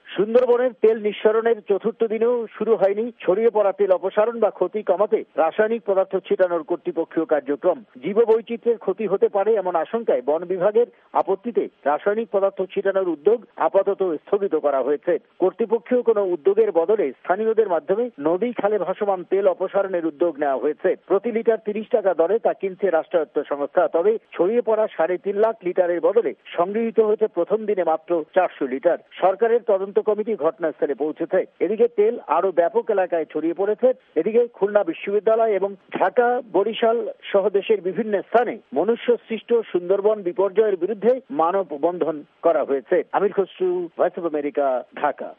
সুন্দরবনের তেল নিঃসরণের চতুর্থ দিনেও শুরু হয়নি ছড়িয়ে পড়া তেল অপসারণ বা ক্ষতি কমাতে রাসায়নিক পদার্থ ছিটানোর কর্তৃপক্ষীয় কার্যক্রম। জীববৈচিত্র্যের ক্ষতি হতে পারে এমন আশঙ্কায় বন বিভাগের আপত্তিতে রাসায়নিক পদার্থ ছিটানোর উদ্যোগ আপাতত স্থগিত করা হয়েছে। কর্তৃপক্ষীয় কোনো উদ্যোগের বদলে স্থানীয়দের মাধ্যমে নদী খালে ভাসমান তেল অপসারণের উদ্যোগ নেওয়া হয়েছে। প্রতি লিটার 30 টাকা দরে তা কিনছে রাষ্ট্রায়ত্ত সংস্থা। তবে ছড়িয়ে পড়া 3.5 লাখ লিটারের বদলে সংগৃহীত হয়েছে প্রথম দিনে মাত্র 400 লিটার। সরকারের তদন্ত কমিটি ঘটনাস্থলে পৌঁছেছে। এদিকে তেল আরো ব্যাপক এলাকায় ছড়িয়ে পড়েছে। এদিকে খুলনা বিশ্ববিদ্যালয় এবং ঢাকা, বরিশাল সহ দেশের বিভিন্ন স্থানে মনুষ্য সৃষ্ট সুন্দরবন বিপর্যয়ের বিরুদ্ধে মানববন্ধন করা হয়েছে। Amir Khasru, voice of America, Dhaka.